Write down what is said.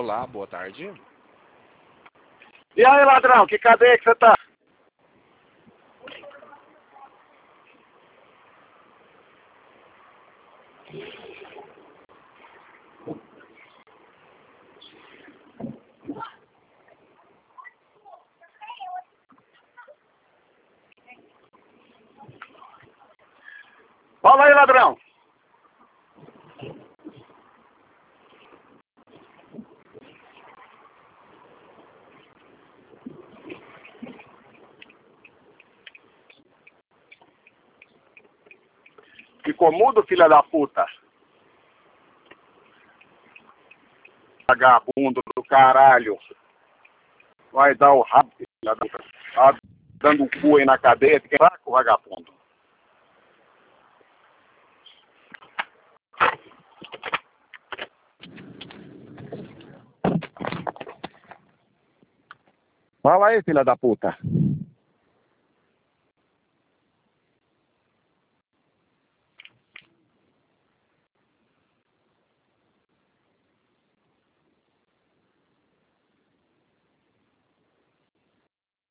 Olá, boa tarde. E aí, ladrão, que cadeia que você tá? Fala aí, ladrão. Ficou mudo, filha da puta? Vagabundo do caralho. Vai dar o rabo, filha da puta. Tá dando o cu aí na cadeia, fica fraco, vagabundo. Fala aí, filha da puta.